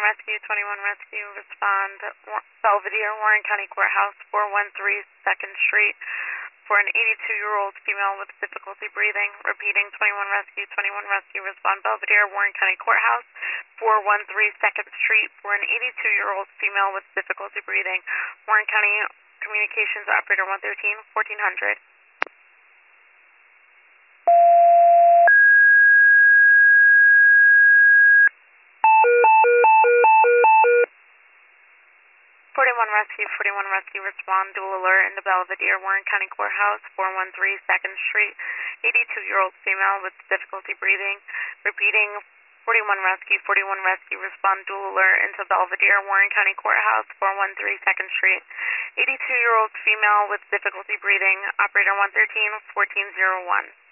Rescue, 21 Rescue, respond. Belvedere, Warren County Courthouse, 413 2nd Street, for an 82-year-old female with difficulty breathing. Repeating, 21 Rescue, respond. Belvedere, Warren County Courthouse, 413 2nd Street, for an 82-year-old female with difficulty breathing. Warren County Communications Operator 113, 1400. 41 Rescue, respond. Dual alert in the Belvedere, Warren County Courthouse, 413 2nd Street. 82-year-old female with difficulty breathing. Repeating, 41 Rescue, respond. Dual alert into Belvedere, Warren County Courthouse, 413 2nd Street. 82-year-old female with difficulty breathing. Operator 113, 1401.